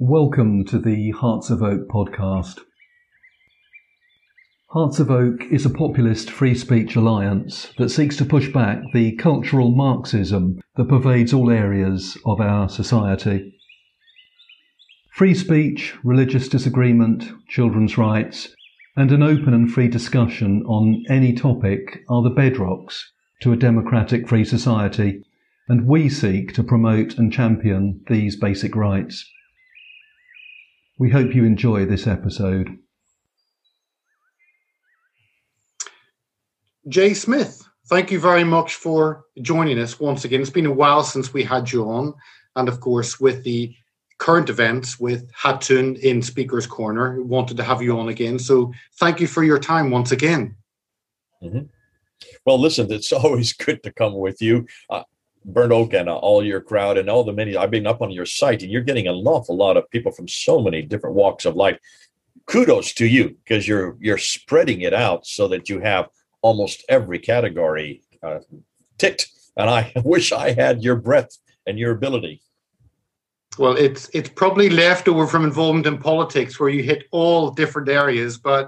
Welcome to the Hearts of Oak podcast. Hearts of Oak is a populist free speech alliance that seeks to push back the cultural Marxism that pervades all areas of our society. Free speech, religious disagreement, children's rights, and an open and free discussion on any topic are the bedrocks to a democratic free society, and we seek to promote and champion these basic rights. We hope you enjoy this episode. Jay Smith, thank you very much for joining us once again. It's been a while since we had you on, and of course with the current events with Hatun in Speaker's Corner, we wanted to have you on again. So thank you for your time once again. Mm-hmm. Well, listen, it's always good to come with you. Burnt Oak and all your crowd and all the many. I've been up on your site and you're getting an awful lot of people from so many different walks of life. Kudos to you because you're spreading it out so that you have almost every category ticked. And I wish I had your breadth and your ability. Well, it's probably left over from involvement in politics where you hit all different areas. But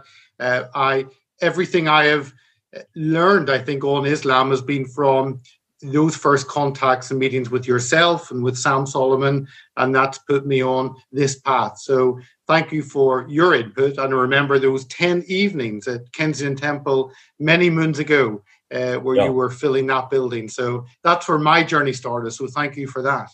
everything I have learned, I think, on Islam has been from those first contacts and meetings with yourself and with Sam Solomon, and that's put me on this path. So thank you for your input. And I remember those 10 evenings at Kensington Temple many moons ago where you were filling that building. So that's where my journey started. So thank you for that.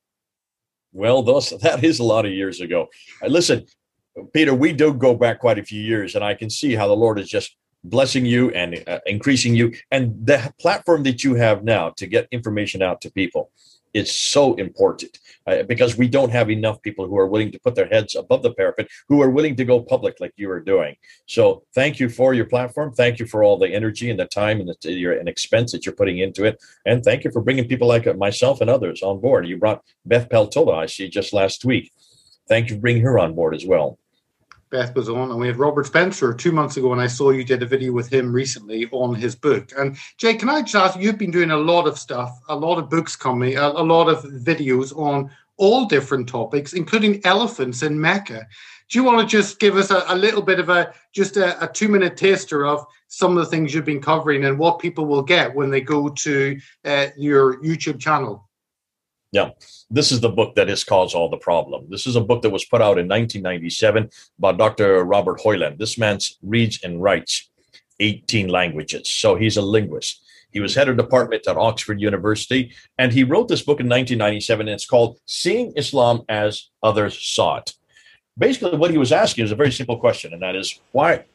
Well, that is a lot of years ago. Listen, Peter, we do go back quite a few years, and I can see how the Lord is just blessing you and increasing you. And the platform that you have now to get information out to people is so important because we don't have enough people who are willing to put their heads above the parapet, who are willing to go public like you are doing. So thank you for your platform. Thank you for all the energy and the time and and expense that you're putting into it. And thank you for bringing people like myself and others on board. You brought Beth Peltola, I see, just last week. Thank you for bringing her on board as well. Beth was on, and we had Robert Spencer 2 months ago, and I saw you did a video with him recently on his book. And Jay, can I just ask, you've been doing a lot of stuff, a lot of books coming, a lot of videos on all different topics, including elephants in Mecca. Do you want to just give us a little bit of a 2-minute taster of some of the things you've been covering and what people will get when they go to your YouTube channel? Yeah, this is the book that has caused all the problem. This is a book that was put out in 1997 by Dr. Robert Hoyland. This man reads and writes 18 languages, so he's a linguist. He was head of department at Oxford University, and he wrote this book in 1997, and it's called Seeing Islam as Others Saw It. Basically, what he was asking is a very simple question, and that is, where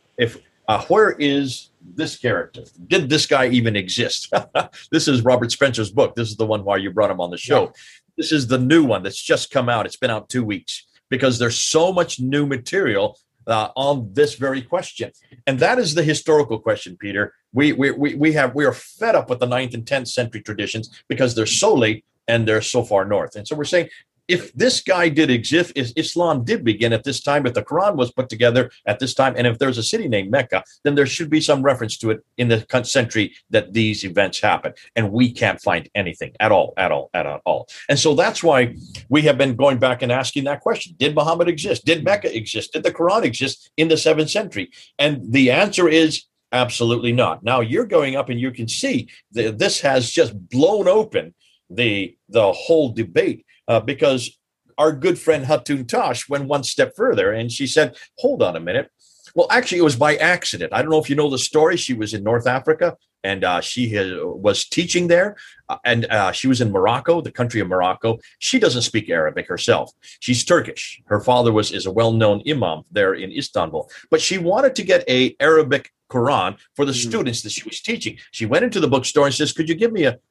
is this character? Did this guy even exist? This is Robert Spencer's book. This is the one why you brought him on the show. Yeah. This is the new one that's just come out. It's been out 2 weeks because there's so much new material on this very question. And that is the historical question, Peter. We are fed up with the 9th and 10th century traditions because they're so late and they're so far north. And so we're saying, if this guy did exist, if Islam did begin at this time, if the Quran was put together at this time, and if there's a city named Mecca, then there should be some reference to it in the century that these events happen. And we can't find anything at all. And so that's why we have been going back and asking that question. Did Muhammad exist? Did Mecca exist? Did the Quran exist in the 7th century? And the answer is absolutely not. Now you're going up and you can see this has just blown open the whole debate. Because our good friend Hatun Tash went one step further and she said, hold on a minute. Well, actually, it was by accident. I don't know if you know the story. She was in North Africa and she was teaching there. And she was in Morocco, the country of Morocco. She doesn't speak Arabic herself. She's Turkish. Her father is a well-known imam there in Istanbul. But she wanted to get an Arabic Quran for the students that she was teaching. She went into the bookstore and says, could you give me an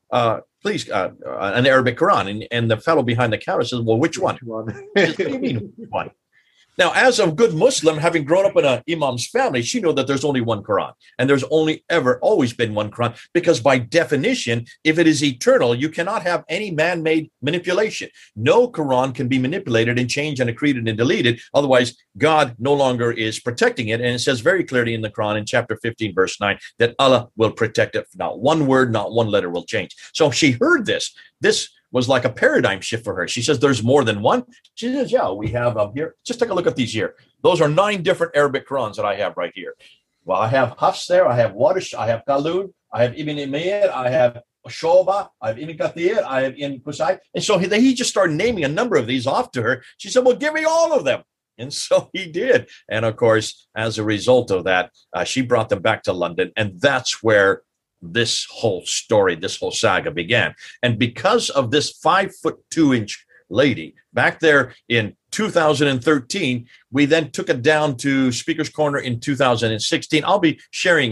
Arabic Quran? And the fellow behind the counter says, well, which one? Says, what do you mean, which one? Now, as a good Muslim, having grown up in an imam's family, she knows that there's only one Quran. And there's always been one Quran, because by definition, if it is eternal, you cannot have any man-made manipulation. No Quran can be manipulated and changed and accreted and deleted. Otherwise, God no longer is protecting it. And it says very clearly in the Quran in chapter 15, verse 9, that Allah will protect it. Not one word, not one letter will change. So she heard this was like a paradigm shift for her. She says, there's more than one. She says, yeah, we have here. Just take a look at these here. Those are 9 different Arabic Qurans that I have right here. Well, I have Hafs there. I have Warish. I have Qalun. I have Ibn Umayyad. I have Shoba. I have Ibn Kathir. I have Ibn Qusay. And so he just started naming a number of these off to her. She said, well, give me all of them. And so he did. And of course, as a result of that, she brought them back to London. And that's where this whole story, this whole saga began. And because of this 5'2" lady back there in 2013, we then took it down to Speaker's Corner in 2016. I'll be sharing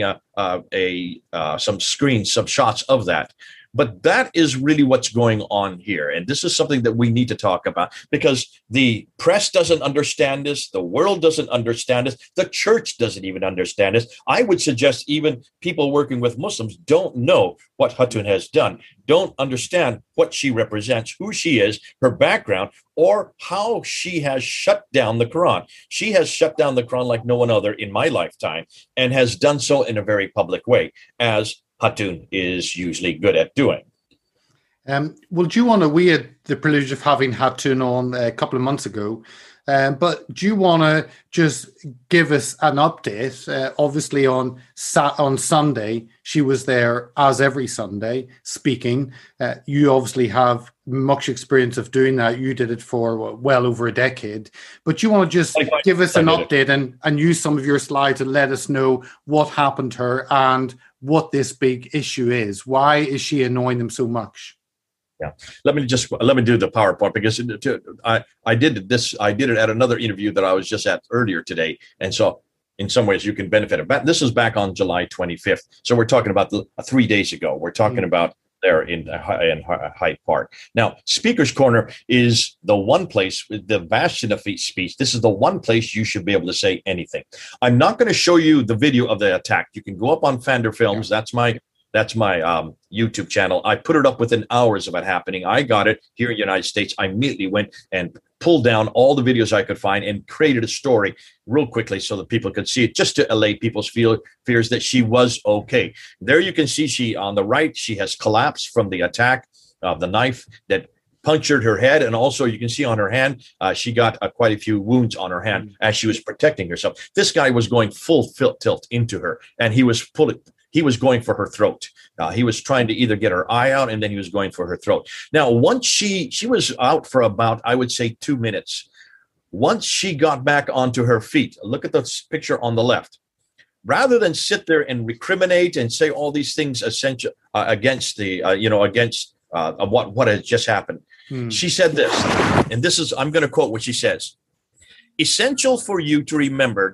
some screens, some shots of that. But that is really what's going on here. And this is something that we need to talk about, because the press doesn't understand this. The world doesn't understand this. The church doesn't even understand this. I would suggest even people working with Muslims don't know what Hatun has done, don't understand what she represents, who she is, her background, or how she has shut down the Quran. She has shut down the Quran like no one other in my lifetime, and has done so in a very public way, as Hatun is usually good at doing. Well, do you want to, we had the privilege of having Hatun on a couple of months ago, but do you want to just give us an update? Obviously on Sunday, she was there as every Sunday speaking. You obviously have much experience of doing that. You did it for well over a decade. But you want to just give us an update and use some of your slides and let us know what happened to her and what this big issue is. Why is she annoying them so much? Yeah, let me do the PowerPoint, because I did it at another interview that I was just at earlier today, and so in some ways you can benefit it. This is back on July 25th, so we're talking about 3 days ago. We're talking about there in Hyde Park. Now, Speaker's Corner is the one place, the bastion of free speech. This is the one place you should be able to say anything. I'm not going to show you the video of the attack. You can go up on Fander Films. That's my YouTube channel. I put it up within hours of it happening. I got it here in the United States. I immediately went and pulled down all the videos I could find and created a story real quickly so that people could see it, just to allay people's fears that she was okay. There you can see she, on the right, she has collapsed from the attack of the knife that punctured her head. And also you can see on her hand, she got quite a few wounds on her hand as she was protecting herself. This guy was going full tilt into her, and he was going for her throat. He was trying to either get her eye out, and then he was going for her throat. Now, once she was out for about, I would say, 2 minutes. Once she got back onto her feet, look at the picture on the left. Rather than sit there and recriminate and say all these things essential against what has just happened, she said this, and this is, I'm going to quote what she says: "Essential for you to remember,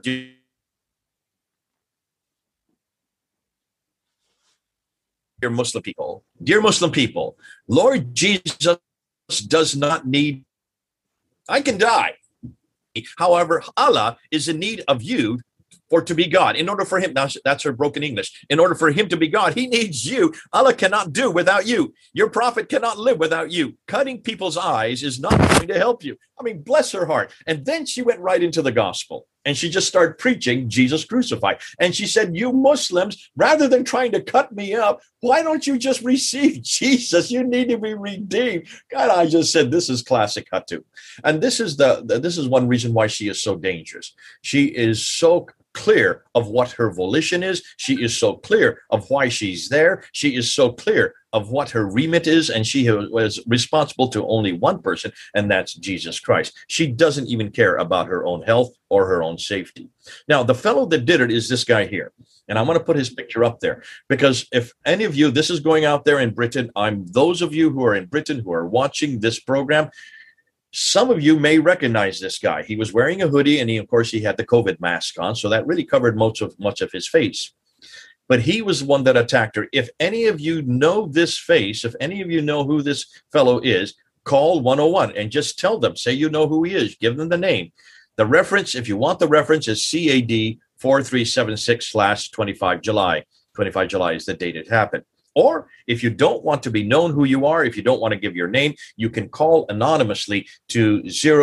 dear Muslim people, Lord Jesus does not need, I can die. However, Allah is in need of you for to be God. In order for him," that's her broken English, "in order for him to be God, he needs you. Allah cannot do without you. Your prophet cannot live without you. Cutting people's eyes is not going to help you." I mean, bless her heart. And then she went right into the gospel, and she just started preaching Jesus crucified. And she said, "You Muslims, rather than trying to cut me up, why don't you just receive Jesus? You need to be redeemed." God, I just said, this is classic Hatun. And this is one reason why she is so dangerous. She is so clear of what her volition is. She is so clear of why she's there. She is so clear of what her remit is, and she was responsible to only one person, and that's Jesus Christ. She doesn't even care about her own health or her own safety. Now, the fellow that did it is this guy here, and I want to put his picture up there, because if any of you, this is going out there in Britain, those of you who are in Britain who are watching this program, some of you may recognize this guy. He was wearing a hoodie, and of course, he had the COVID mask on, so that really covered much of his face. But he was the one that attacked her. If any of you know this face, if any of you know who this fellow is, call 101 and just tell them, say you know who he is, give them the name. The reference, if you want the reference, is CAD 4376/25 July. 25 July is the date it happened. Or if you don't want to be known who you are, if you don't want to give your name, you can call anonymously to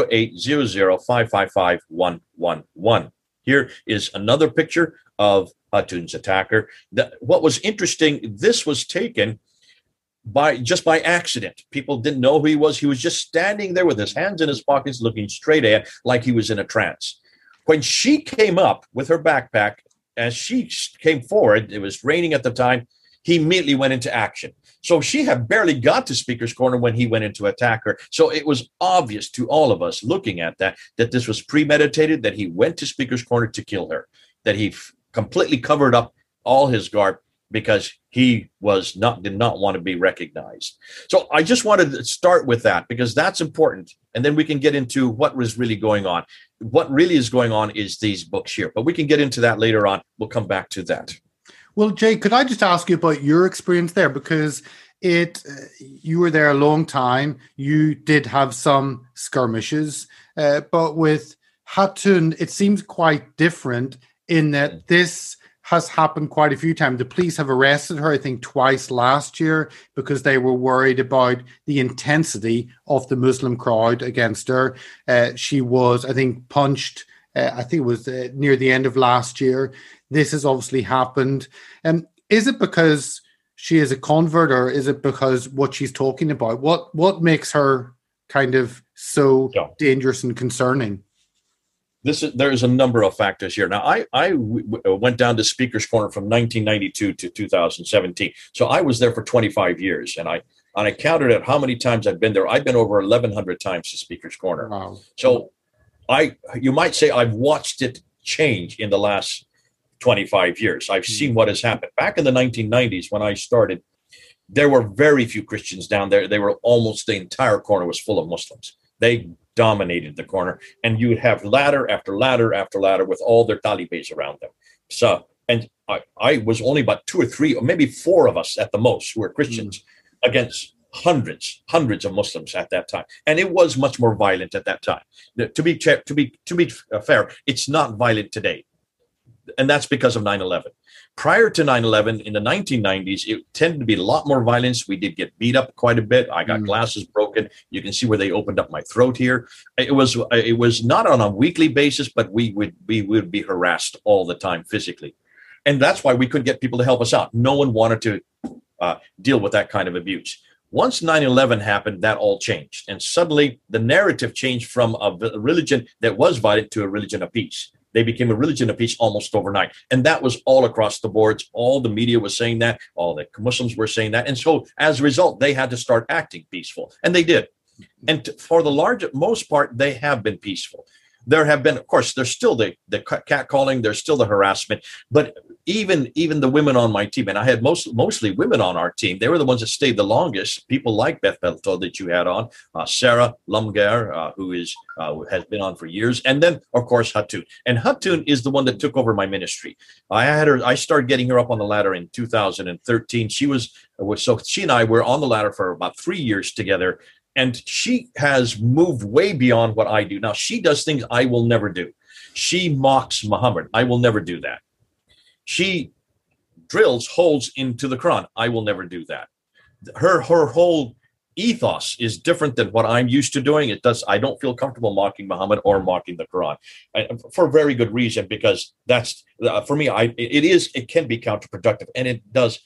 0800-555-111. Here is another picture, of Hatun's attacker. What was interesting, this was taken by accident. People didn't know who he was. He was just standing there with his hands in his pockets, looking straight ahead like he was in a trance. When she came up with her backpack, as she came forward, it was raining at the time, he immediately went into action. So she had barely got to Speaker's Corner when he went in to attack her. So it was obvious to all of us looking at that this was premeditated, that he went to Speaker's Corner to kill her, that he completely covered up all his garb because he did not want to be recognized. So I just wanted to start with that because that's important. And then we can get into what was really going on. What really is going on is these books here, but we can get into that later on. We'll come back to that. Well, Jay, could I just ask you about your experience there? Because you were there a long time. You did have some skirmishes, but with Khatun, it seems quite different in that this has happened quite a few times. The police have arrested her, I think, twice last year because they were worried about the intensity of the Muslim crowd against her. She was, I think, punched, I think it was near the end of last year. This has obviously happened. Is it because she is a convert, or is it because what she's talking about? What makes her kind of so dangerous and concerning? There's a number of factors here. Now, I went down to Speaker's Corner from 1992 to 2017. So I was there for 25 years, and I counted at how many times I've been there. I've been over 1,100 times to Speaker's Corner. Wow. So you might say I've watched it change in the last 25 years. I've seen what has happened. Back in the 1990s, when I started, there were very few Christians down there. They were almost, the entire corner was full of Muslims. They dominated the corner, and you would have ladder after ladder after ladder with all their talibés around them. So, and I was only about 2 or 3, or maybe 4 of us at the most who were Christians against hundreds of Muslims at that time, and it was much more violent at that time. To be fair, it's not violent today, and that's because of 9/11. Prior to 9/11, in the 1990s, it tended to be a lot more violence. We did get beat up quite a bit. I got glasses broken. You can see where they opened up my throat here. It was not on a weekly basis, but we would be harassed all the time physically. And that's why we couldn't get people to help us out. No one wanted to deal with that kind of abuse. Once 9/11 happened, that all changed. And suddenly the narrative changed from a religion that was violent to a religion of peace. They became a religion of peace almost overnight. And that was all across the boards. All the media was saying that. All the Muslims were saying that. And so as a result, they had to start acting peaceful. And they did. And for the most part, they have been peaceful. There have been, of course, there's still the catcalling, there's still the harassment, but even the women on my team, and I had mostly women on our team, they were the ones that stayed the longest. People like Beth Belto that you had on, Sarah Lumger, who has been on for years, and then of course Khatun. And Khatun is the one that took over my ministry. I started getting her up on the ladder in 2013. So she and I were on the ladder for about 3 years together. And she has moved way beyond what I do. Now, she does things I will never do. She mocks Muhammad. I will never do that. She drills holes into the Quran. I will never do that. Her whole ethos is different than what I'm used to doing. I don't feel comfortable mocking Muhammad or mocking the Quran, for a very good reason, because that's, for me, it can be counterproductive, and it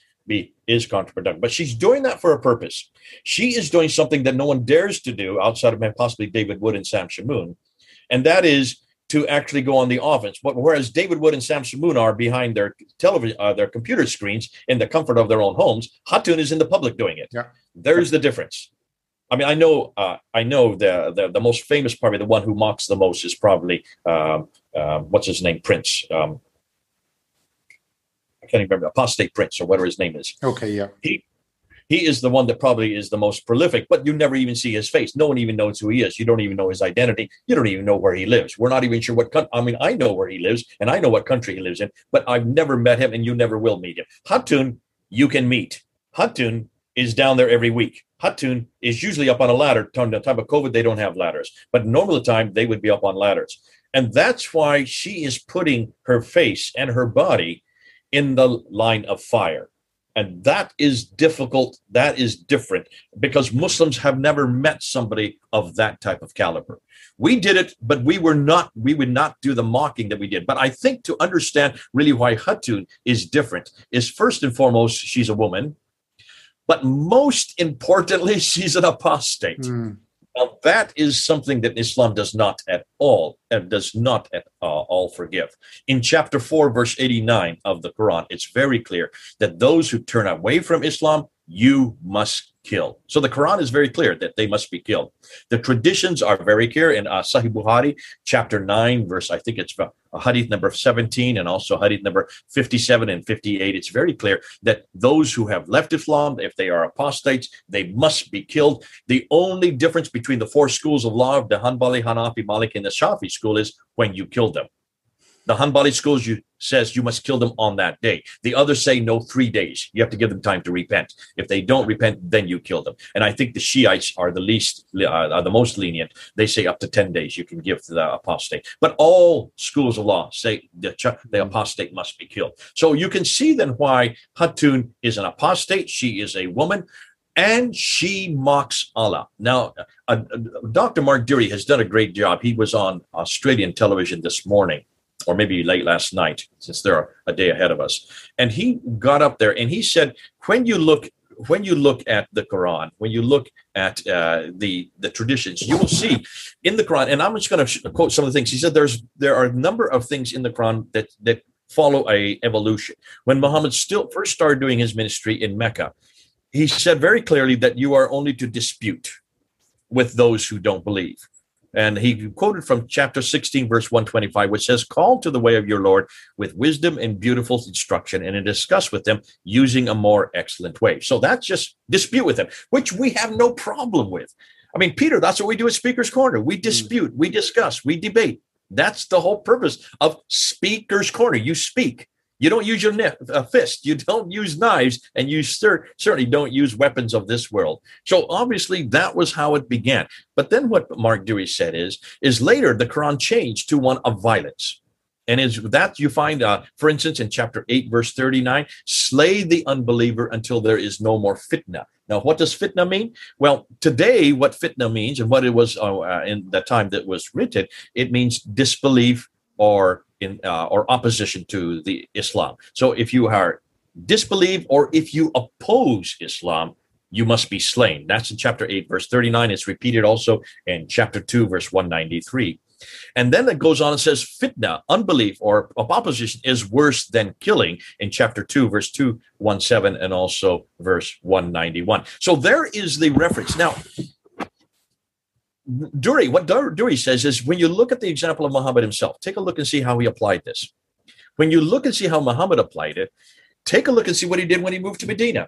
is counterproductive, but she's doing that for a purpose. She is doing something that no one dares to do outside of possibly David Wood and Sam Shamoun, and that is to actually go on the offense. But whereas David Wood and Sam Shamoun are behind their television, their computer screens in the comfort of their own homes, Khatun is in the public doing it. Yeah. There's the difference. I mean, I know the most famous, probably the one who mocks the most, is probably what's his name, Prince. I can't even remember, Apostate Prince or whatever his name is. Okay, yeah. He is the one that probably is the most prolific, but you never even see his face. No one even knows who he is. You don't even know his identity. You don't even know where he lives. We're not even sure what country. I mean, I know where he lives and I know what country he lives in, but I've never met him, and you never will meet him. Khatun, you can meet. Khatun is down there every week. Khatun is usually up on a ladder. During the time of COVID, they don't have ladders, but normal time they would be up on ladders. And that's why she is putting her face and her body in the line of fire. And that is difficult. That is different, because Muslims have never met somebody of that type of caliber. We did it, but we would not do the mocking that we did. But I think to understand really why Khatun is different is, first and foremost, she's a woman. But most importantly, she's an apostate. Mm. Now, that is something that Islam does not at all forgive. In chapter 4, verse 89 of the Quran, it's very clear that those who turn away from Islam, you must kill. So the Quran is very clear that they must be killed. The traditions are very clear in Sahih Bukhari, chapter 9, verse, I think it's hadith number 17 and also hadith number 57 and 58. It's very clear that those who have left Islam, if they are apostates, they must be killed. The only difference between the four schools of law of the Hanbali, Hanafi, Malik, and the Shafi school is when you kill them. The Hanbali schools says you must kill them on that day. The others say no, 3 days. You have to give them time to repent. If they don't repent, then you kill them. And I think the Shiites are the most lenient. They say up to 10 days you can give to the apostate. But all schools of law say the apostate must be killed. So you can see then why Khatun is an apostate. She is a woman. And she mocks Allah. Now, Dr. Mark Deary has done a great job. He was on Australian television this morning, or maybe late last night, since they're a day ahead of us. And he got up there and he said, when you look at the Quran, when you look at the traditions, you will see in the Quran, and I'm just going to quote some of the things. He said there are a number of things in the Quran that follow a evolution. When Muhammad first started doing his ministry in Mecca, he said very clearly that you are only to dispute with those who don't believe. And he quoted from chapter 16, verse 125, which says, call to the way of your Lord with wisdom and beautiful instruction, and discuss with them using a more excellent way. So that's just dispute with them, which we have no problem with. I mean, Peter, that's what we do at Speaker's Corner. We dispute, we discuss, we debate. That's the whole purpose of Speaker's Corner. You speak. You don't use your fist. You don't use knives, and you certainly don't use weapons of this world. So obviously that was how it began. But then what Mark Deary said is later the Quran changed to one of violence. And is that you find, for instance, in chapter 8, verse 39, slay the unbeliever until there is no more fitna. Now, what does fitna mean? Well, today, what fitna means and what it was in the time that was written, it means disbelief or opposition to the Islam. So if you are disbelieve or if you oppose Islam, you must be slain. That's in chapter 8, verse 39. It's repeated also in chapter 2, verse 193. And then it goes on and says, fitna, unbelief or opposition is worse than killing in chapter 2, verse 217 and also verse 191. So there is the reference. Now, what Deary says is when you look at the example of Muhammad himself, take a look and see how he applied this. When you look and see how Muhammad applied it, take a look and see what he did when he moved to Medina.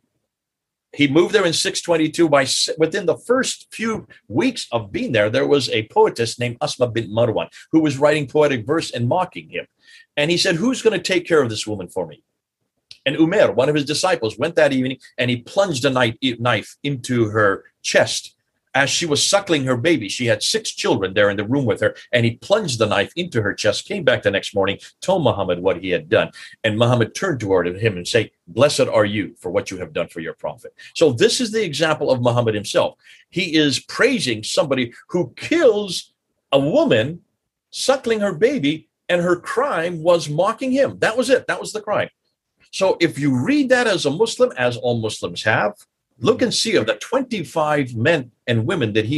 He moved there in 622. Within the first few weeks of being there was a poetess named Asma bint Marwan who was writing poetic verse and mocking him. And he said, who's going to take care of this woman for me? And Umar, one of his disciples, went that evening and he plunged a knife into her chest. As she was suckling her baby, she had 6 children there in the room with her, and he plunged the knife into her chest, came back the next morning, told Muhammad what he had done. And Muhammad turned toward him and said, blessed are you for what you have done for your prophet. So this is the example of Muhammad himself. He is praising somebody who kills a woman, suckling her baby, and her crime was mocking him. That was it. That was the crime. So if you read that as a Muslim, as all Muslims have, look and see of the 25 men and women that he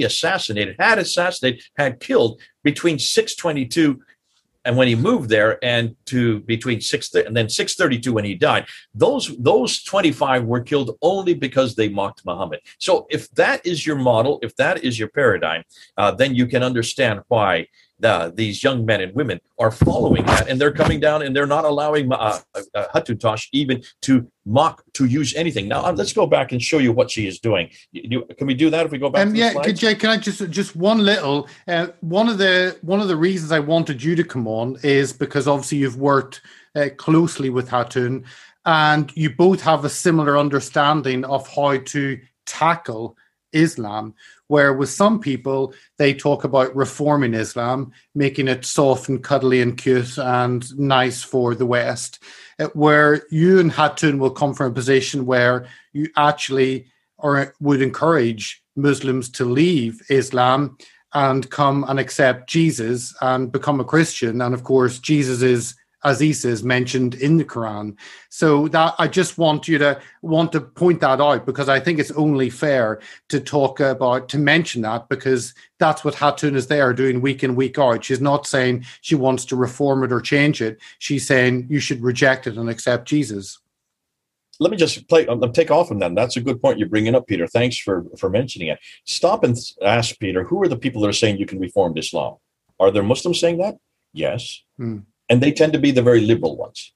had killed between 622 and when he moved there and to between 6 and then 632 when he died. Those 25 were killed only because they mocked Muhammad. So if that is your model, if that is your paradigm, then you can understand why these young men and women are following that, and they're coming down and they're not allowing Hattush even to use anything. Now let's go back and show you what she is doing. Can we do that if we go back? Jay, can I just one little one of the reasons I wanted you to come on is because obviously you've worked closely with Khatun, and you both have a similar understanding of how to tackle Islam, where with some people, they talk about reforming Islam, making it soft and cuddly and cute and nice for the West, where you and Khatun will come from a position where you actually would encourage Muslims to leave Islam and come and accept Jesus and become a Christian. And of course, Jesus is Aziz is mentioned in the Quran. So that I just want to point that out, because I think it's only fair to mention that, because that's what Hatun is there doing week in, week out. She's not saying she wants to reform it or change it. She's saying you should reject it and accept Jesus. Let me just take off from that. That's a good point you're bringing up, Peter. Thanks for mentioning it. Stop and ask, Peter, who are the people that are saying you can reform Islam? Are there Muslims saying that? Yes. And they tend to be the very liberal ones,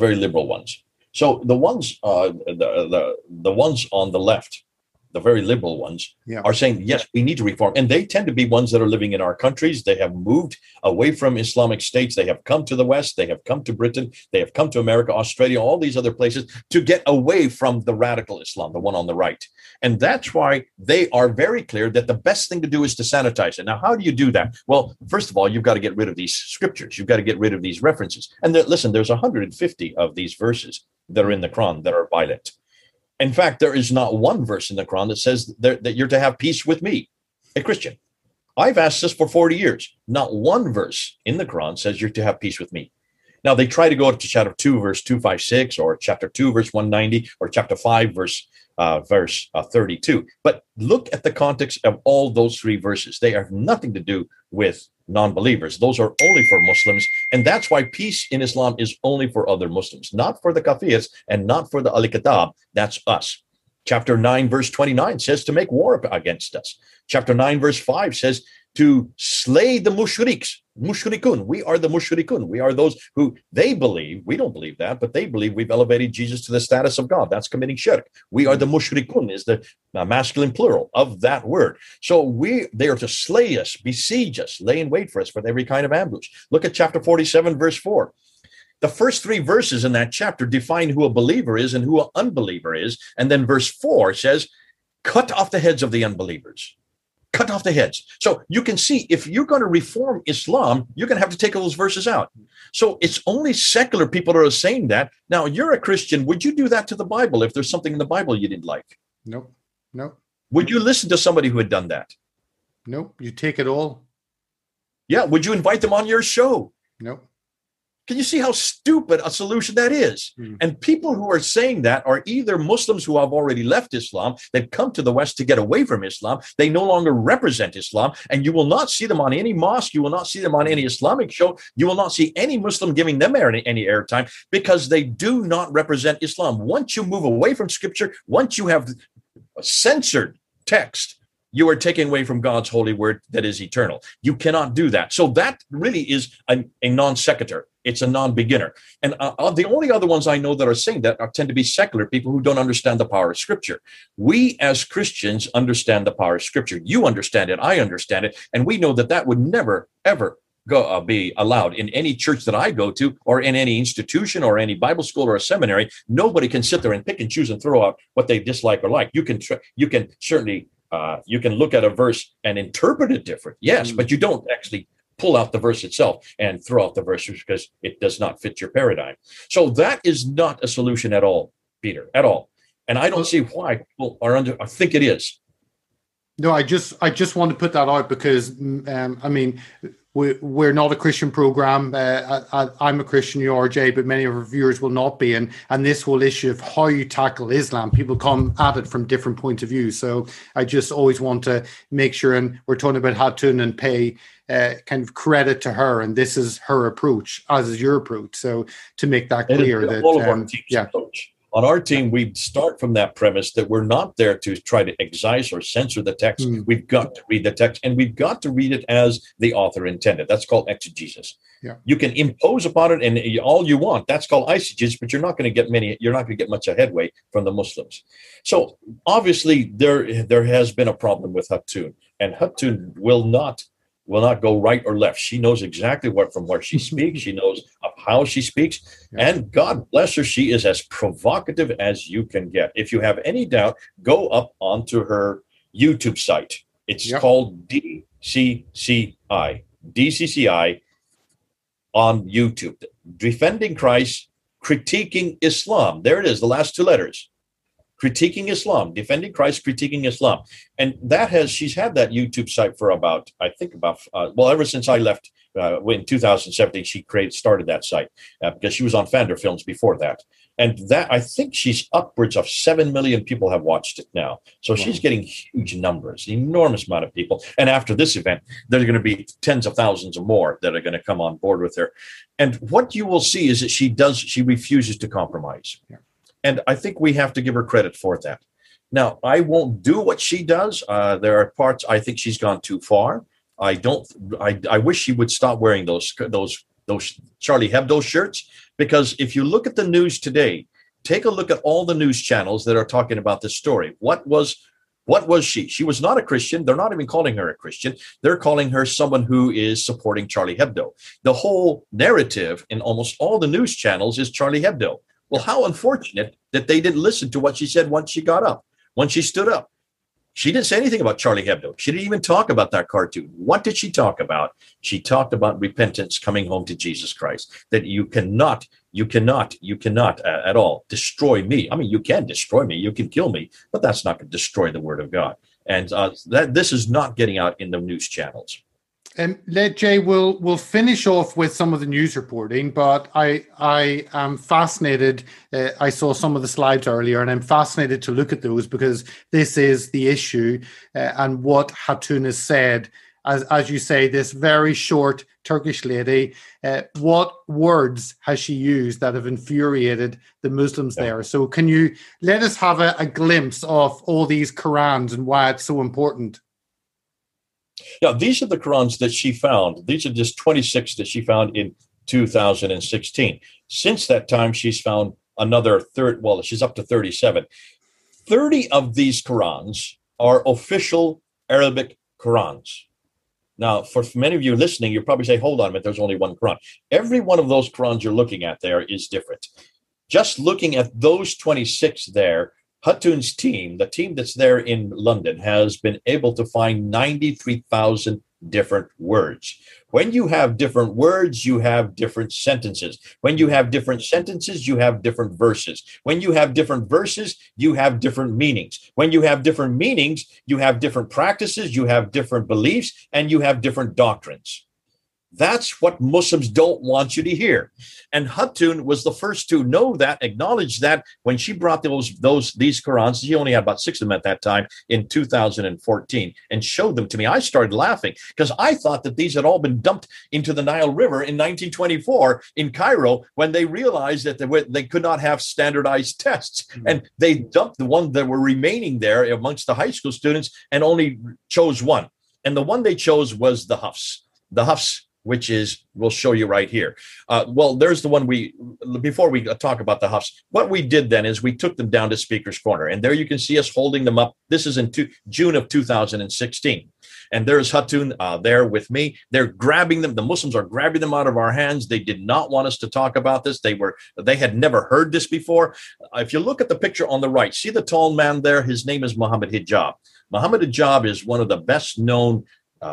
So the ones, the ones on the left, the very liberal ones, are saying, yes, we need to reform. And they tend to be ones that are living in our countries. They have moved away from Islamic states. They have come to the West. They have come to Britain. They have come to America, Australia, all these other places to get away from the radical Islam, the one on the right. And that's why they are very clear that the best thing to do is to sanitize it. Now, how do you do that? Well, first of all, you've got to get rid of these scriptures. You've got to get rid of these references. And listen, there's 150 of these verses that are in the Quran that are violent. In fact, there is not one verse in the Quran that says that you're to have peace with me, a Christian. I've asked this for 40 years. Not one verse in the Quran says you're to have peace with me. Now, they try to go to chapter 2, verse 256, or chapter 2, verse 190, or chapter 5, verse 32. But look at the context of all those three verses. They have nothing to do with non-believers. Those are only for Muslims. And that's why peace in Islam is only for other Muslims, not for the Kafirs and not for the Al-Kitab. That's us. Chapter 9, verse 29 says to make war against us. Chapter 9, verse 5 says to slay the mushriks. Mushrikun. We are the mushrikun. We are those who they believe, we don't believe that, but they believe we've elevated Jesus to the status of God. That's committing shirk. We are the mushrikun, is the masculine plural of that word. So they are to slay us, besiege us, lay in wait for us with every kind of ambush. Look at chapter 47, verse 4. The first three verses in that chapter define who a believer is and who an unbeliever is. And then verse 4 says, cut off the heads of the unbelievers. Cut off the heads. So you can see, if you're going to reform Islam, you're going to have to take all those verses out. So it's only secular people that are saying that. Now, you're a Christian. Would you do that to the Bible if there's something in the Bible you didn't like? Nope. Would you listen to somebody who had done that? Nope. You take it all. Yeah. Would you invite them on your show? Nope. Can you see how stupid a solution that is? And people who are saying that are either Muslims who have already left Islam, they've come to the West to get away from Islam. They no longer represent Islam, and you will not see them on any mosque. You will not see them on any Islamic show. You will not see any Muslim giving them any airtime, because they do not represent Islam. Once you move away from scripture, once you have censored text, you are taking away from God's holy word that is eternal. You cannot do that. So that really is a non sequitur. It's a non-beginner. And the only other ones I know that are saying that tend to be secular people who don't understand the power of Scripture. We as Christians understand the power of Scripture. You understand it. I understand it. And we know that would never, ever be allowed in any church that I go to, or in any institution or any Bible school or a seminary. Nobody can sit there and pick and choose and throw out what they dislike or like. You can certainly you can look at a verse and interpret it different. Yes, but you don't actually pull out the verse itself and throw out the verse because it does not fit your paradigm. So that is not a solution at all, Peter, at all. And I don't see why people I think it is. No, I just want to put that out because, I mean, we're not a Christian program. I'm a Christian, you are, Jay, but many of our viewers will not be. And this whole issue of how you tackle Islam, people come at it from different points of view. So I just always want to make sure, and we're talking about Hatun and pay kind of credit to her. And this is her approach, as is your approach. So to make that clear, that all of our team's approach. On our team, we start from that premise that we're not there to try to excise or censor the text. We've got to read the text, and we've got to read it as the author intended. That's called exegesis. Yeah. You can impose upon it and all you want. That's called eisegesis, but you're not going to get much a headway from the Muslims. So obviously there has been a problem with Hatun, and Hatun will not go right or left. She knows exactly from where she speaks. She knows of how she speaks. Yeah. And God bless her, she is as provocative as you can get. If you have any doubt, go up onto her YouTube site. It's called DCCI on YouTube. Defending Christ, Critiquing Islam. There it is, the last two letters. critiquing Islam, defending Christ, critiquing Islam. And she's had that YouTube site for ever since I left in 2017, she started that site because she was on Fander Films before that. And that, I think she's upwards of 7 million people have watched it now. So she's getting huge numbers, enormous amount of people. And after this event, there are going to be tens of thousands or more that are going to come on board with her. And what you will see is that she refuses to compromise. Yeah. And I think we have to give her credit for that. Now, I won't do what she does. There are parts I think she's gone too far. I wish she would stop wearing those Charlie Hebdo shirts, because if you look at the news today, take a look at all the news channels that are talking about this story. What was she? She was not a Christian. They're not even calling her a Christian. They're calling her someone who is supporting Charlie Hebdo. The whole narrative in almost all the news channels is Charlie Hebdo. Well, how unfortunate that they didn't listen to what she said once she stood up. She didn't say anything about Charlie Hebdo. She didn't even talk about that cartoon. What did she talk about? She talked about repentance, coming home to Jesus Christ, that you cannot at all destroy me. I mean, you can destroy me, you can kill me, but that's not going to destroy the word of God. And this is not getting out in the news channels. Jay, we'll finish off with some of the news reporting, but I am fascinated. I saw some of the slides earlier, and I'm fascinated to look at those because this is the issue and what Hatun has said. As you say, this very short Turkish lady, what words has she used that have infuriated the Muslims there? So can you let us have a glimpse of all these Qurans and why it's so important? Yeah, these are the Qurans that she found. These are just 26 that she found in 2016. Since that time, she's found another she's up to 37. 30 of these Qurans are official Arabic Qurans. Now, for many of you listening, you probably say, hold on a minute, there's only one Quran. Every one of those Qurans you're looking at there is different. Just looking at those 26 there, Hatun's team, the team that's there in London, has been able to find 93,000 different words. When you have different words, you have different sentences. When you have different sentences, you have different verses. When you have different verses, you have different meanings. When you have different meanings, you have different practices, you have different beliefs, and you have different doctrines. That's what Muslims don't want you to hear. And Hatun was the first to know that, acknowledge that when she brought these Qurans. She only had about 6 of them at that time in 2014 and showed them to me. I started laughing because I thought that these had all been dumped into the Nile River in 1924 in Cairo when they realized that they could not have standardized tests. Mm-hmm. And they dumped the ones that were remaining there amongst the high school students and only chose one. And the one they chose was the Hafs. The Hafs, which is, we'll show you right here. There's the one before we talk about the Hafs, what we did then is we took them down to Speaker's Corner. And there you can see us holding them up. This is in June of 2016. And there's Hatun there with me. They're grabbing them. The Muslims are grabbing them out of our hands. They did not want us to talk about this. They had never heard this before. If you look at the picture on the right, see the tall man there? His name is Muhammad Hijab. Muhammad Hijab is one of the best known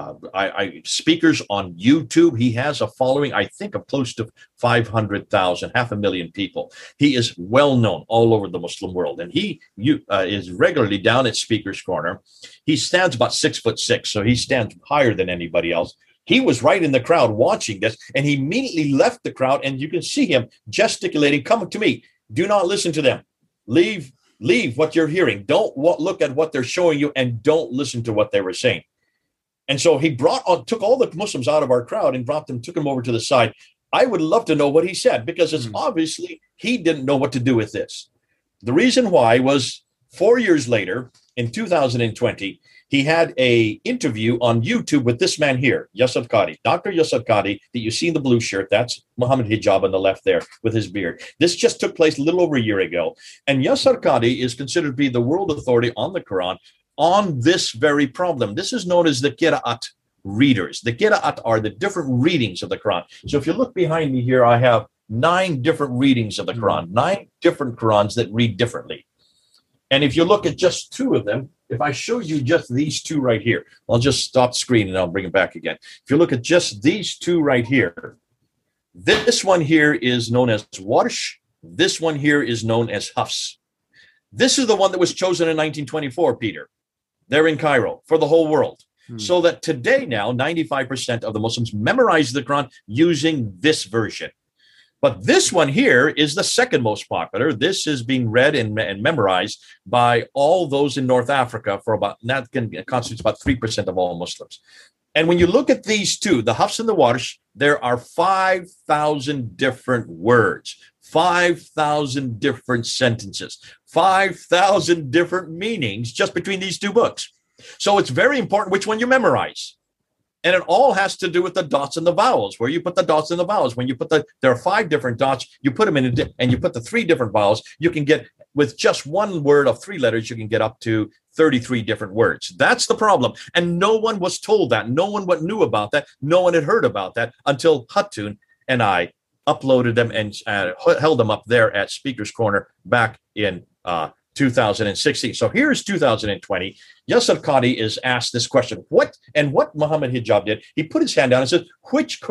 speakers on YouTube. He has a following, I think, of close to 500,000, 500,000 people. He is well known all over the Muslim world, and he is regularly down at Speaker's Corner. He stands about 6'6", so he stands higher than anybody else. He was right in the crowd watching this, and he immediately left the crowd, and you can see him gesticulating, "Come to me. Do not listen to them. Leave what you're hearing. Don't look at what they're showing you, and don't listen to what they were saying." And so he took all the Muslims out of our crowd and took them over to the side. I would love to know what he said, because it's obviously he didn't know what to do with this. The reason why was 4 years later, in 2020, he had an interview on YouTube with this man here, Yusuf Qadi, Dr. Yusuf Qadi, that you see in the blue shirt. That's Muhammad Hijab on the left there with his beard. This just took place a little over a year ago. And Yusuf Qadi is considered to be the world authority on the Quran on this very problem. This is known as the Qira'at readers. The Qira'at are the different readings of the Quran. So if you look behind me here, I have 9 different readings of the Quran, 9 different Qurans that read differently. And if you look at just 2 of them, if I show you just these 2 right here, I'll just stop screen and I'll bring it back again. If you look at just these 2 right here, this one here is known as Warsh. This one here is known as Hafs. This is the one that was chosen in 1924, Peter. They're in Cairo for the whole world. So that today now, 95% of the Muslims memorize the Quran using this version. But this one here is the second most popular. This is being read and memorized by all those in North Africa for about, that constitutes about 3% of all Muslims. And when you look at these two, the Hafs and the Warsh, there are 5,000 different words, 5,000 different sentences, 5,000 different meanings just between these two books. So it's very important which one you memorize. And it all has to do with the dots and the vowels, where you put the dots and the vowels. When you put there are 5 different dots, you put them in, and you put the 3 different vowels, you can get, with just one word of 3 letters, you can get up to 33 different words. That's the problem. And no one was told that. No one knew about that. No one had heard about that until Hatun and I uploaded them and held them up there at Speaker's Corner back in 2016. So here's 2020. Yasir Qadhi is asked this question. What Muhammad Hijab did, he put his hand down and said, which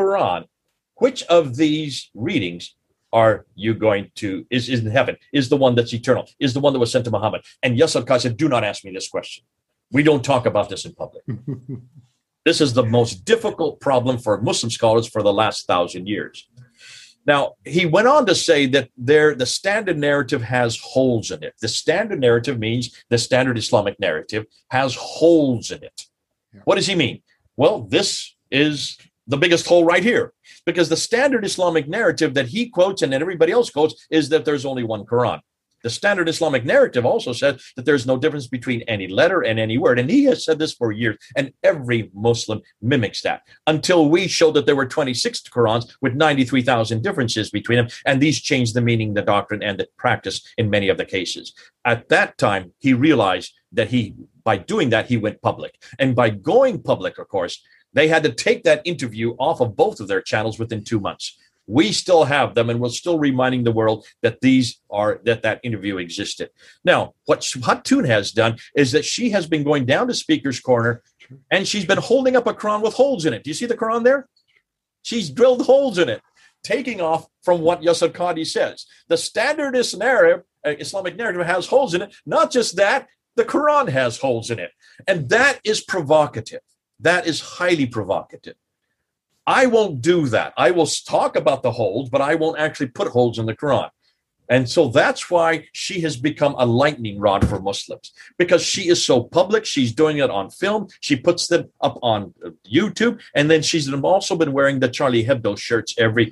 of these readings are you going to, is in heaven, is the one that's eternal, is the one that was sent to Muhammad? And Yasir Qadhi said, do not ask me this question. We don't talk about this in public. This is the most difficult problem for Muslim scholars for the last 1,000 years. Now, he went on to say that the standard narrative has holes in it. The standard narrative means the standard Islamic narrative has holes in it. Yeah. What does he mean? Well, this is the biggest hole right here, because the standard Islamic narrative that he quotes and that everybody else quotes is that there's only one Quran. The standard Islamic narrative also says that there's no difference between any letter and any word. And he has said this for years, and every Muslim mimics that until we showed that there were 26 Qurans with 93,000 differences between them. And these changed the meaning, the doctrine, and the practice in many of the cases. At that time, he realized that by doing that, he went public. And by going public, of course, they had to take that interview off of both of their channels within 2 months. We still have them, and we're still reminding the world that that interview existed. Now, what Hatun has done is that she has been going down to Speaker's Corner, and she's been holding up a Quran with holes in it. Do you see the Quran there? She's drilled holes in it, taking off from what Yasir Qadhi says. The standard Islamic narrative has holes in it. Not just that, the Quran has holes in it. And that is provocative. That is highly provocative. I won't do that. I will talk about the holes, but I won't actually put holes in the Quran. And so that's why she has become a lightning rod for Muslims, because she is so public. She's doing it on film. She puts them up on YouTube. And then she's also been wearing the Charlie Hebdo shirts every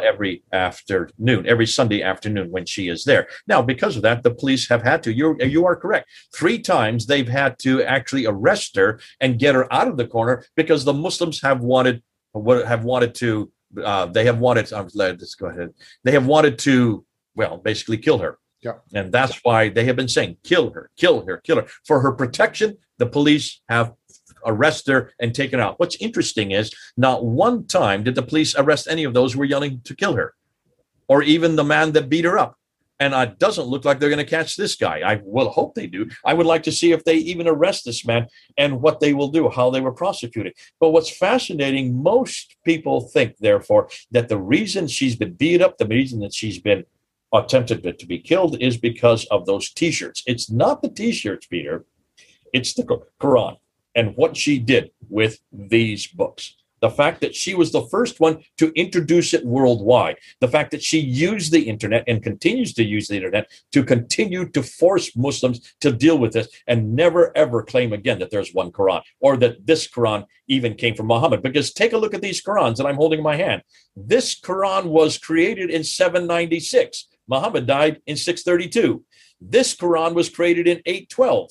afternoon, every Sunday afternoon when she is there. Now, because of that, the police have had to, you are correct, 3 times they've had to actually arrest her and get her out of the corner because the Muslims have wanted to, basically kill her. Yeah. And that's why they have been saying, kill her, kill her, kill her. For her protection, the police have arrested her and taken her out. What's interesting is not one time did the police arrest any of those who were yelling to kill her, or even the man that beat her up. And it doesn't look like they're going to catch this guy. I will hope they do. I would like to see if they even arrest this man and what they will do, how they were prosecuted. But what's fascinating, most people think, therefore, that the reason she's been beat up, the reason that she's been attempted to be killed is because of those T-shirts. It's not the T-shirts, Peter. It's the Quran and what she did with these books. The fact that she was the first one to introduce it worldwide. The fact that she used the internet and continues to use the internet to continue to force Muslims to deal with this and never, ever claim again that there's one Quran or that this Quran even came from Muhammad. Because take a look at these Qurans that I'm holding in my hand. This Quran was created in 796. Muhammad died in 632. This Quran was created in 812.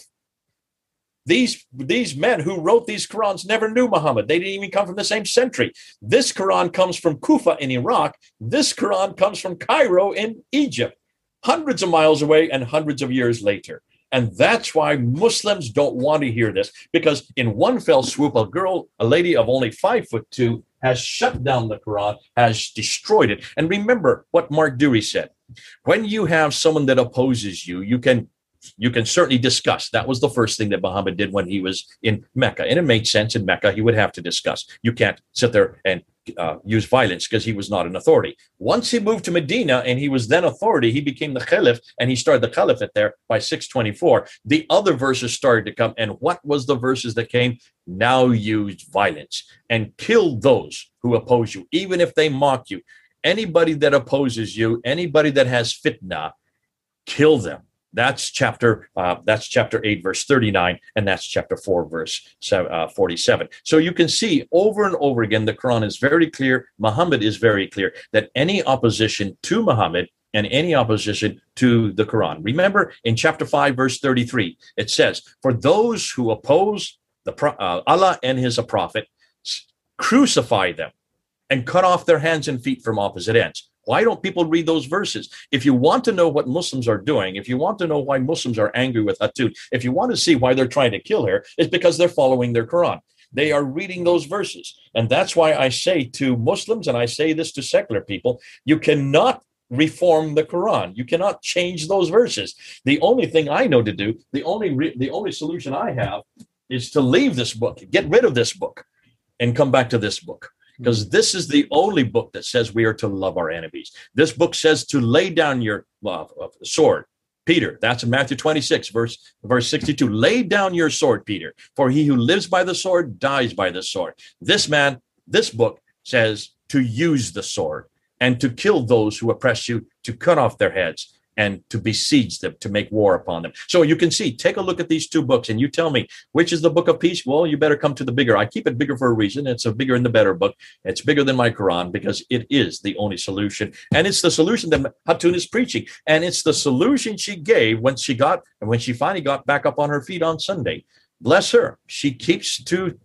These men who wrote these Qurans never knew Muhammad. They didn't even come from the same century. This Quran comes from Kufa in Iraq. This Quran comes from Cairo in Egypt, hundreds of miles away and hundreds of years later. And that's why Muslims don't want to hear this, because in one fell swoop, a lady of only 5'2", has shut down the Quran, has destroyed it. And remember what Mark Dewey said. When you have someone that opposes you, you can you can certainly discuss. That was the first thing that Muhammad did when he was in Mecca. And it made sense. In Mecca, he would have to discuss. You can't sit there and use violence because he was not an authority. Once he moved to Medina and he was then authority, he became the caliph and he started the caliphate there by 624. The other verses started to come. And what was the verses that came? Now use violence and kill those who oppose you, even if they mock you. Anybody that opposes you, anybody that has fitna, kill them. That's chapter 8, verse 39, and that's chapter 4, verse 47. So you can see over and over again, the Quran is very clear. Muhammad is very clear that any opposition to Muhammad and any opposition to the Quran. Remember in chapter 5, verse 33, it says, for those who oppose Allah and his prophet, crucify them and cut off their hands and feet from opposite ends. Why don't people read those verses? If you want to know what Muslims are doing, if you want to know why Muslims are angry with Hatun, if you want to see why they're trying to kill her, it's because they're following their Quran. They are reading those verses. And that's why I say to Muslims, and I say this to secular people, you cannot reform the Quran. You cannot change those verses. The only thing I know to do, the only solution I have is to leave this book, get rid of this book, and come back to this book. Because this is the only book that says we are to love our enemies. This book says to lay down your sword. Peter, that's in Matthew 26, verse 62. Lay down your sword, Peter, for he who lives by the sword dies by the sword. This book says to use the sword and to kill those who oppress you, to cut off their heads, and to besiege them, to make war upon them. So you can see, take a look at these two books and you tell me, which is the book of peace? Well, you better come to the bigger. I keep it bigger for a reason. It's a bigger and the better book. It's bigger than my Quran because it is the only solution. And it's the solution that Hatun is preaching. And it's the solution she gave when she finally got back up on her feet on Sunday. Bless her. She keeps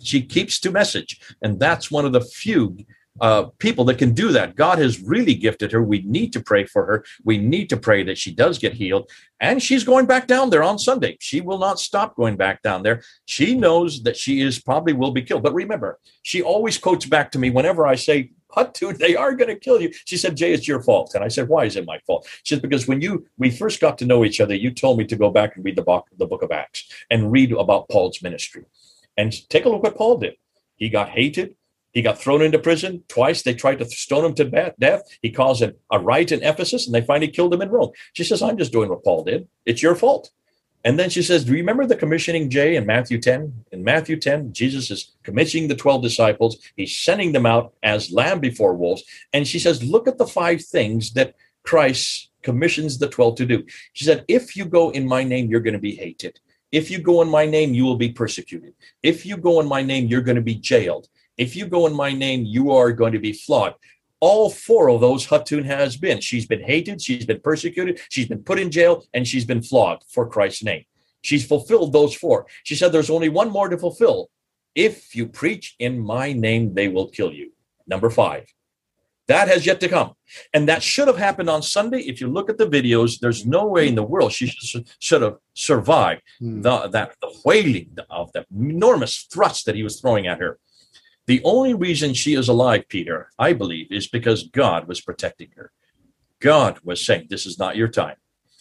to message. And that's one of the few people that can do that. God has really gifted her. We need to pray for her. We need to pray that she does get healed. And she's going back down there on Sunday. She will not stop going back down there. She knows that she probably will be killed. But remember, she always quotes back to me whenever I say, Hatun, they are going to kill you. She said, Jay, it's your fault. And I said, why is it my fault? She said, because when we first got to know each other, you told me to go back and read the book of Acts and read about Paul's ministry. And take a look what Paul did. He got hated. He got thrown into prison twice. They tried to stone him to death. He caused a riot in Ephesus, and they finally killed him in Rome. She says, I'm just doing what Paul did. It's your fault. And then she says, do you remember the commissioning, Jay, in Matthew 10? In Matthew 10, Jesus is commissioning the 12 disciples. He's sending them out as lamb before wolves. And she says, look at the 5 things that Christ commissions the 12 to do. She said, if you go in my name, you're going to be hated. If you go in my name, you will be persecuted. If you go in my name, you're going to be jailed. If you go in my name, you are going to be flogged. All 4 of those Hatun has been. She's been hated, she's been persecuted, she's been put in jail, and she's been flogged for Christ's name. She's fulfilled those 4. She said there's only one more to fulfill. If you preach in my name, they will kill you. Number 5. That has yet to come. And that should have happened on Sunday. If you look at the videos, there's no way in the world she should have survived the wailing of the enormous thrust that he was throwing at her. The only reason she is alive, Peter, I believe, is because God was protecting her. God was saying, this is not your time.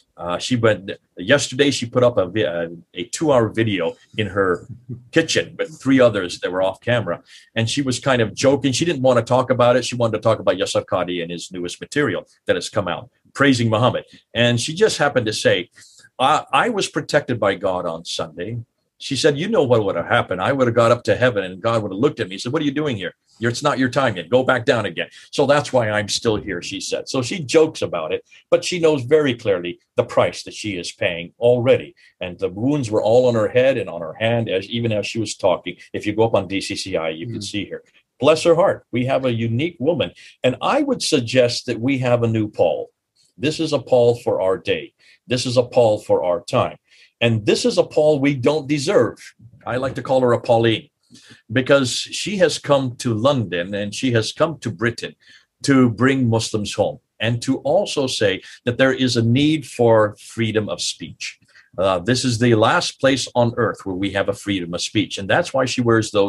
Yesterday, she put up a 2-hour video in her kitchen with 3 others that were off camera. And she was kind of joking. She didn't want to talk about it. She wanted to talk about Yusuf Qadi and his newest material that has come out, praising Muhammad. And she just happened to say, I was protected by God on Sunday. She said, you know what would have happened? I would have got up to heaven and God would have looked at me. He said, what are you doing here? It's not your time yet. Go back down again. So that's why I'm still here, she said. So she jokes about it, but she knows very clearly the price that she is paying already. And the wounds were all on her head and on her hand, even as she was talking. If you go up on DCCI, you can see her. Bless her heart. We have a unique woman. And I would suggest that we have a new Paul. This is a Paul for our day. This is a Paul for our time. And this is a Paul we don't deserve. I like to call her a Pauline because she has come to London and she has come to Britain to bring Muslims home and to also say that there is a need for freedom of speech. This is the last place on earth where we have a freedom of speech. And that's why she wears those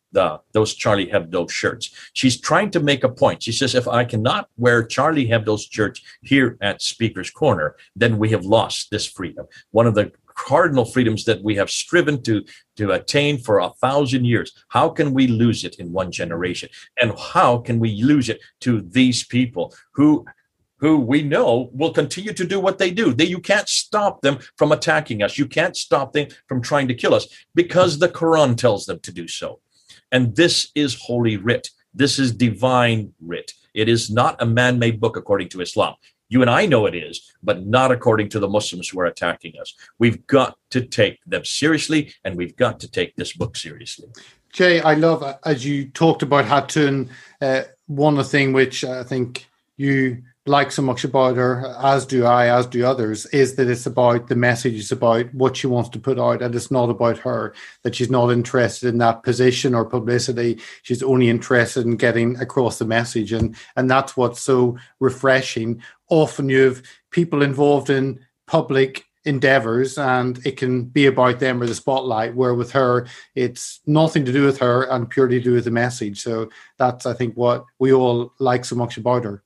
those Charlie Hebdo shirts. She's trying to make a point. She says, if I cannot wear Charlie Hebdo's shirt here at Speaker's Corner, then we have lost this freedom. One of the cardinal freedoms that we have striven to attain for 1,000 years. How can we lose it in one generation? And how can we lose it to these people who we know will continue to do what they do? You can't stop them from attacking us. You can't stop them from trying to kill us because the Quran tells them to do so. And this is holy writ. This is divine writ. It is not a man-made book according to Islam. You and I know it is, but not according to the Muslims who are attacking us. We've got to take them seriously, and we've got to take this book seriously. Jay, I love, as you talked about Hatun, one thing which I think you like so much about her, as do I, as do others, is that it's about the message, it's about what she wants to put out, and it's not about her, that she's not interested in that position or publicity. She's only interested in getting across the message, and that's what's so refreshing. Often you have people involved in public endeavors and it can be about them or the spotlight, where with her it's nothing to do with her and purely to do with the message. So that's, I think, what we all like so much about her.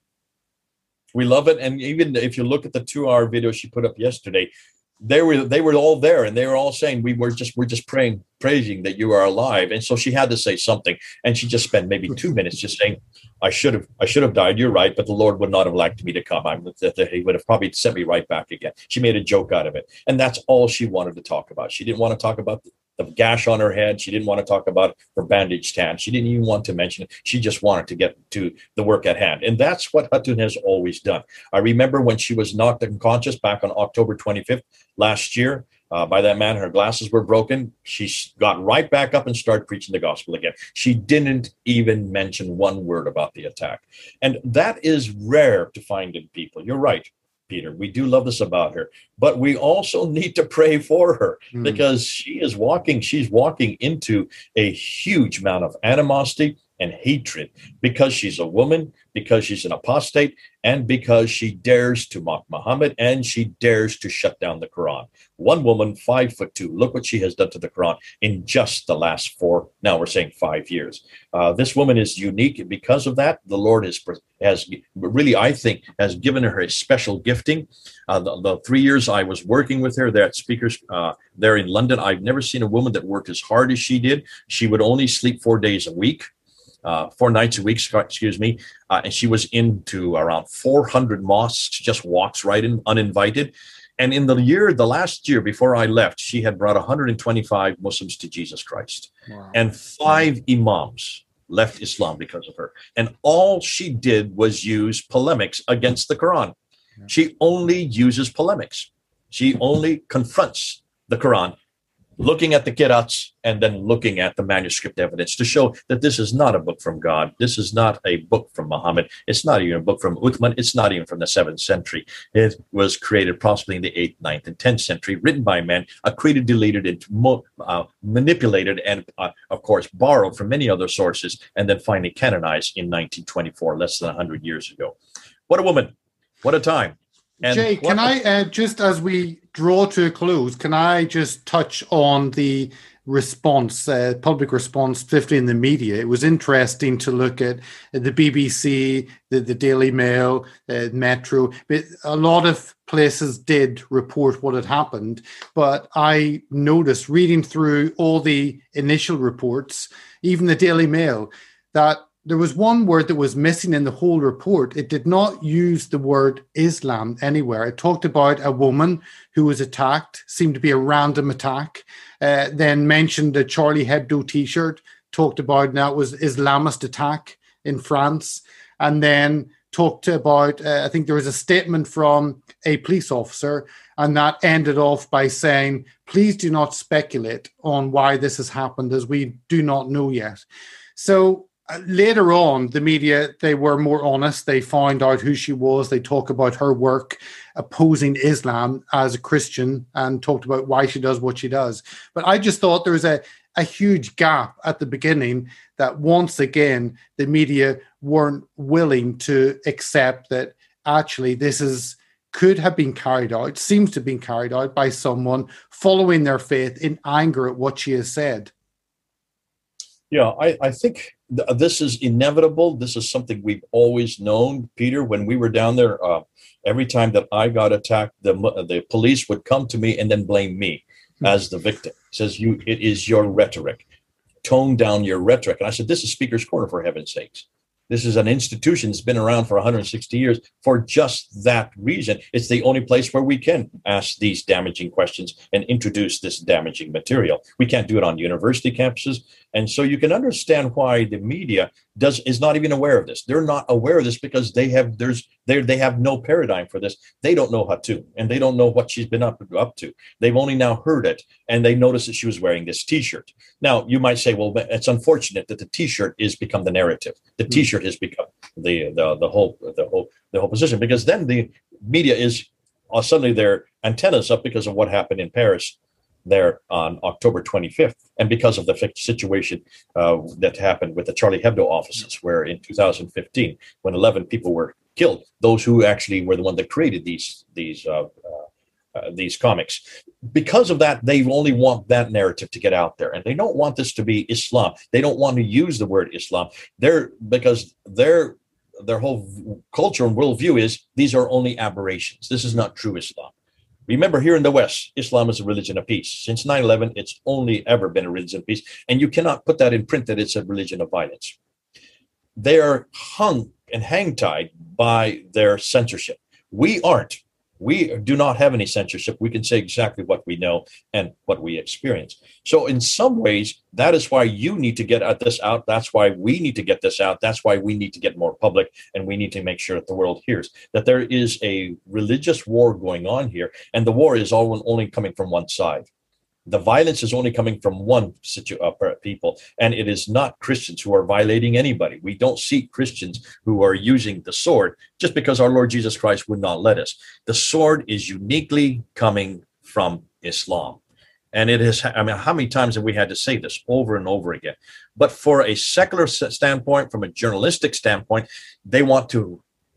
We love it. And even if you look at the 2-hour video she put up yesterday, they were all there, and they were all saying, we're just praising that you are alive. And so she had to say something, and she just spent maybe 2 minutes just saying, I should have died. You're right, but the Lord would not have liked me to come. He would have probably sent me right back again. She made a joke out of it, and that's all she wanted to talk about. She didn't want to talk about the gash on her head. She didn't want to talk about her bandaged hand. She didn't even want to mention it. She just wanted to get to the work at hand. And that's what Hatun has always done. I remember when she was knocked unconscious back on October 25th last year by that man, her glasses were broken. She got right back up and started preaching the gospel again. She didn't even mention one word about the attack. And that is rare to find in people. You're right, Peter. We do love this about her, but we also need to pray for her because she's walking into a huge amount of animosity and hatred because she's a woman, because she's an apostate, and because she dares to mock Muhammad and she dares to shut down the Quran. One woman, 5'2". Look what she has done to the Quran in just the last 5 years. This woman is unique because of that. The Lord has really, I think, has given her a special gifting. The 3 years I was working with her there at Speakers there in London, I've never seen a woman that worked as hard as she did. She would only sleep 4 days a week. 4 nights a week, and she was into around 400 mosques, just walks right in uninvited. And in the last year before I left, she had brought 125 Muslims to Jesus Christ. Wow. And 5 imams left Islam because of her. And all she did was use polemics against the Quran. Yeah. She only uses polemics. She only confronts the Quran, looking at the qira'ats and then looking at the manuscript evidence to show that this is not a book from God. This is not a book from Muhammad. It's not even a book from Uthman. It's not even from the 7th century. It was created possibly in the 8th, 9th, and 10th century, written by men, created, deleted, and manipulated, and of course borrowed from many other sources, and then finally canonized in 1924, less than 100 years ago. What a woman. What a time. And Jay, can I, just as we draw to a close, can I just touch on the response, public response, particularly in the media? It was interesting to look at the BBC, the Daily Mail, Metro. But a lot of places did report what had happened. But I noticed, reading through all the initial reports, even the Daily Mail, that there was one word that was missing in the whole report. It did not use the word Islam anywhere. It talked about a woman who was attacked, seemed to be a random attack, then mentioned a Charlie Hebdo t-shirt, talked about that was Islamist attack in France, and then talked about, I think there was a statement from a police officer, and that ended off by saying, please do not speculate on why this has happened, as we do not know yet. So later on, the media, they were more honest. They found out who she was. They talk about her work opposing Islam as a Christian and talked about why she does what she does. But I just thought there was a huge gap at the beginning that once again, the media weren't willing to accept that actually this could have been carried out, seems to have been carried out by someone following their faith in anger at what she has said. Yeah, I think this is inevitable. This is something we've always known, Peter. When we were down there, every time that I got attacked, the police would come to me and then blame me as the victim. Says, it is your rhetoric. Tone down your rhetoric. And I said, this is Speaker's Corner, for heaven's sakes. This is an institution that's been around for 160 years for just that reason. It's the only place where we can ask these damaging questions and introduce this damaging material. We can't do it on university campuses. And so you can understand why the media is not even aware of this. They're not aware of this because they have no paradigm for this. They don't know Hatun, and they don't know what she's been up to. They've only now heard it, and they noticed that she was wearing this T-shirt. Now you might say, well, it's unfortunate that the T-shirt has become the narrative. The T-shirt has become the whole position, because then the media is suddenly their antennas up because of what happened in Paris there on October 25th, and because of the situation that happened with the Charlie Hebdo offices, where in 2015, when 11 people were killed, those who actually were the one that created these comics. Because of that, they only want that narrative to get out there, and they don't want this to be Islam. They don't want to use the word Islam. Because their whole culture and worldview is these are only aberrations. This is not true Islam. Remember, here in the West, Islam is a religion of peace. Since 9/11, it's only ever been a religion of peace. And you cannot put that in print that it's a religion of violence. They are hung and hang-tied by their censorship. We aren't. We do not have any censorship. We can say exactly what we know and what we experience. So in some ways, that is why you need to get this out. That's why we need to get this out. That's why we need to get more public, and we need to make sure that the world hears that there is a religious war going on here, and the war is only coming from one side. The violence is only coming from one people, and it is not Christians who are violating anybody. We don't see Christians who are using the sword just because our Lord Jesus Christ would not let us. The sword is uniquely coming from Islam. And it is, how many times have we had to say this over and over again? But for a secular standpoint, from a journalistic standpoint, they want to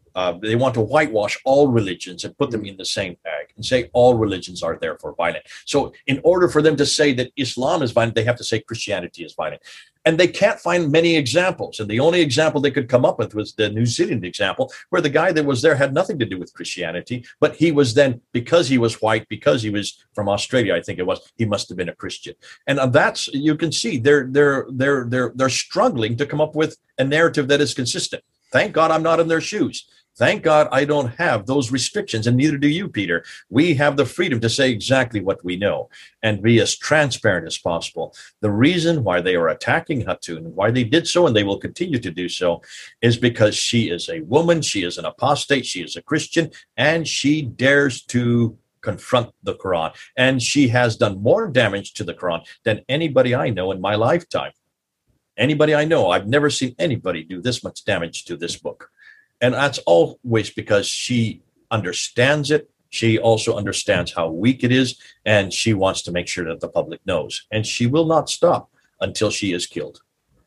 whitewash all religions and put them in the same bag and say all religions are therefore violent. So in order for them to say that Islam is violent, they have to say Christianity is violent. And they can't find many examples. And the only example they could come up with was the New Zealand example, where the guy that was there had nothing to do with Christianity, but he was then, because he was white, because he was from Australia, I think it was, he must have been a Christian. And that's, you can see they're struggling to come up with a narrative that is consistent. Thank God I'm not in their shoes. Thank God I don't have those restrictions, and neither do you, Peter. We have the freedom to say exactly what we know and be as transparent as possible. The reason why they are attacking Hatun, why they did so, and they will continue to do so, is because she is a woman, she is an apostate, she is a Christian, and she dares to confront the Quran. And she has done more damage to the Quran than anybody I know in my lifetime. Anybody I know, I've never seen anybody do this much damage to this book. And that's always because she understands it. She also understands how weak it is, and she wants to make sure that the public knows. And she will not stop until she is killed.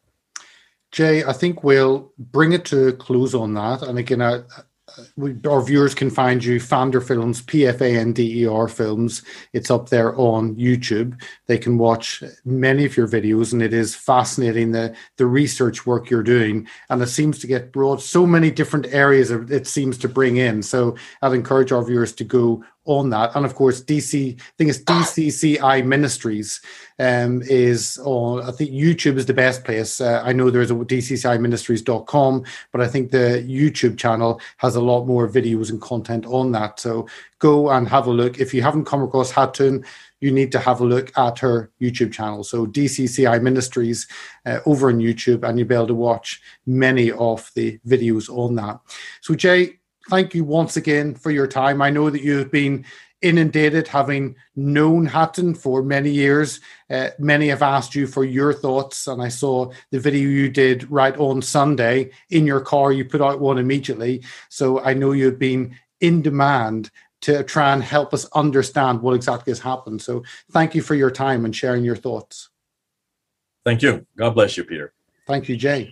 Jay, I think we'll bring it to a close on that. And again, our viewers can find you, Fander Films, Pfander Films. It's up there on YouTube. They can watch many of your videos, and it is fascinating the research work you're doing. And it seems to get broad, so many different areas it seems to bring in. So I'd encourage our viewers to go on that. And of course, DCCI Ministries is on, I think YouTube is the best place. I know there's a DCCIministries.com, but I think the YouTube channel has a lot more videos and content on that. So go and have a look. If you haven't come across Hatun, you need to have a look at her YouTube channel. So DCCI Ministries over on YouTube, and you'll be able to watch many of the videos on that. So Jay, thank you once again for your time. I know that you've been inundated, having known Hatun for many years. Many have asked you for your thoughts, and I saw the video you did right on Sunday in your car. You put out one immediately. So I know you've been in demand to try and help us understand what exactly has happened. So thank you for your time and sharing your thoughts. Thank you. God bless you, Peter. Thank you, Jay.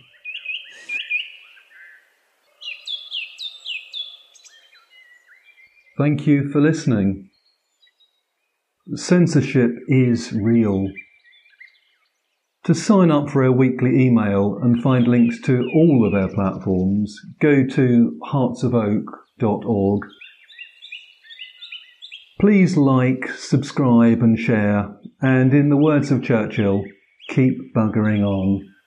Thank you for listening. Censorship is real. To sign up for our weekly email and find links to all of our platforms, go to heartsofoak.org. Please like, subscribe and share, and in the words of Churchill, keep buggering on.